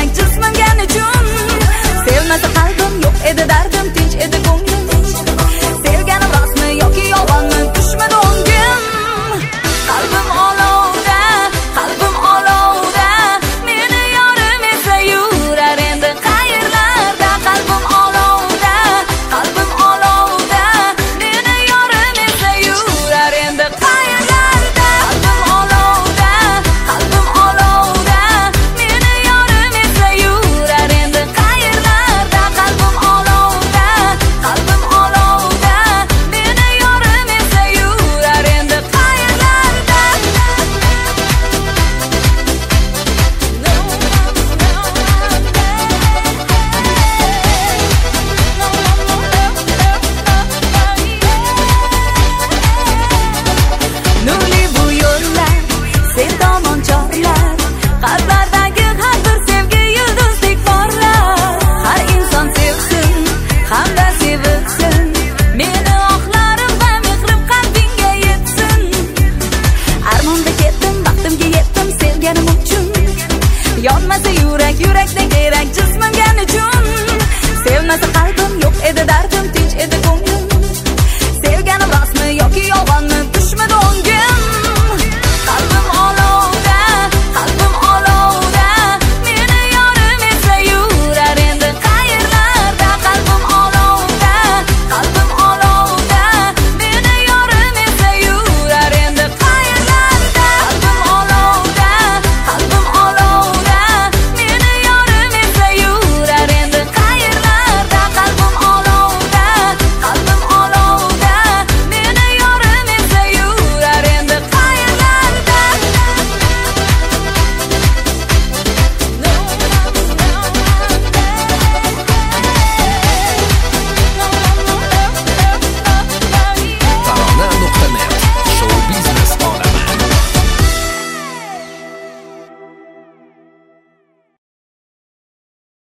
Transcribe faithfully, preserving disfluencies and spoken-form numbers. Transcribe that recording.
kerak jismimga nechun sevmasa qalbim yo'q edi dardim tinch edi ko'nglim sevganim rostmi yoki yolg'onmi tushmadi o'ngim qalbim olovda qalbim olovda meni yorim esa yurar endi qayerlarda qalbim olovda qalbim olovda meni yorim esa yurar endi qayerlarda qalbim olovda qalbim olovda meni yorim esa yurar endi qayerlarda qalbim olovda qalbim olovda meni yorim esa yurar endi qayerlarda nurli bu yo'llar sen tomon chorlar qalblardagi har bir sevgi yulduzdek porlar har inson sevsin hamda sevilsin meni oqlarim va mehrim qalbingga yetsin armonda ketdim baxtimga yetdim sevganim uchun yonmasa yurak yurakda kerak jismimga nechun sevmasa qalbim yo'q edi dardim tinch edi ko'nglim sevganim rostmi yoki yolg'onmi